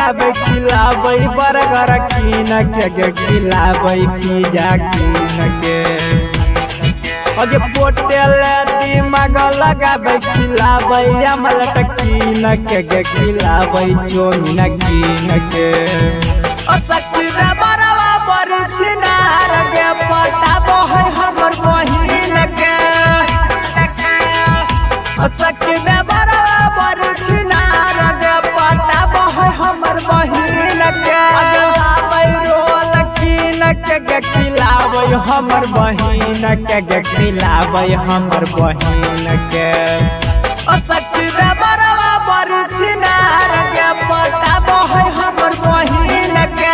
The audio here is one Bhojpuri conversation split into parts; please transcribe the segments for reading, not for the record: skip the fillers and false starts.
लगाबे खिलाबै बर्गर कीन के खिलाबै पिज्जा कीन के अगे पोटेल दिमाग लगाबे खिलाबै अमलेट कीन के खिलाबै चौमिन कीन के सखीरा बरवा बड़ी छिनार के पटाबो है हमर बहिन के सखीरा बरवा बड़ी छिनार के पटाबो है हमर बहिन के खिलाबै रोल कीन के खिलाबै हमर बहिन के खिलाबै हमर बहिन के सखीरा बरवा बड़ी छिनार के पटाबो है हमर बहिन के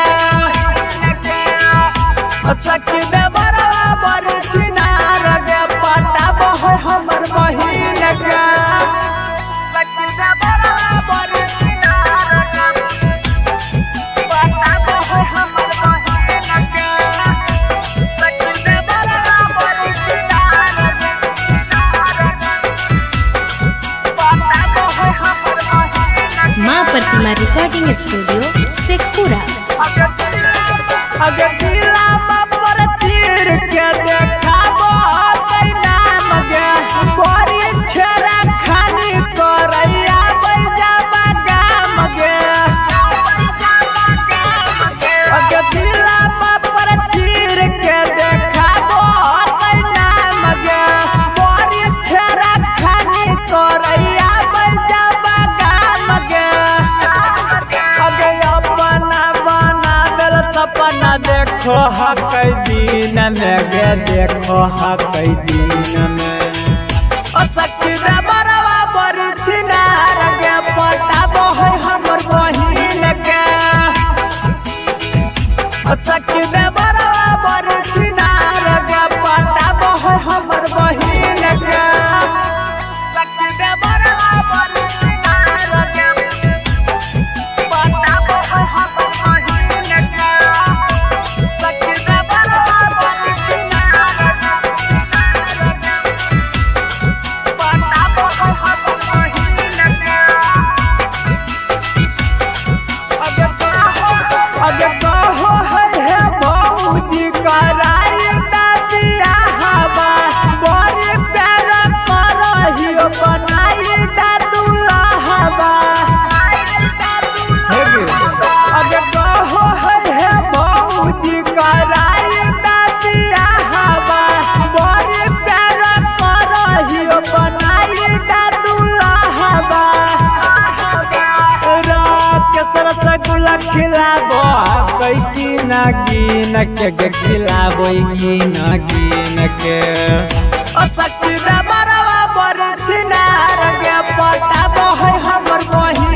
सखीरा बरवा बड़ी छिनार के पटाबो है हमर बहिन के सखीरा बरवा बड़ी छिनार के पटाबो है हमर बहिन के सखीरा बरवा बड़ी छिनार माँ प्रतिमा रिकॉर्डिंग स्टूडियो शेखपुरा। अगर दिला पर तीर के देखाबो तै नाम गे बड़ी छेरा खानी करैया बैजाबा गाम गे अगर दिला पर तीर के देखाबो तै नाम गे बड़ी छेरा खानी करैया बैजाबा गाम गे अगे अपना बना दिल सपना देखो हकै दिन में गे देखो हकै दिन में सखीरा बरवा बड़ी छिनार गे पटाबो है हमर बहिन के सखीरा बरवा बड़ी छिनार गे पटाबो है हमर बहिन के सखीरा बरवा बड़ी छिनार गे पटाबो है हमर बहिन के सखीरा बरवा बड़ी छिनार पटाबो है हमर बहिन के अगे कहो है भौजी कराई दादिया हवा बड़ी प्यार करहियो बनाई दादुला हवा अगे कहो है भौजी कराई दादिया हवा बड़ी प्यार करहियो बनाई दादुला हवा रसगुल्ला खिलाबो कै कीन कीन के खिलाबो कीन कीन के सखीरा बरवा बड़ी छिनार के पटाबो है हमर बहिन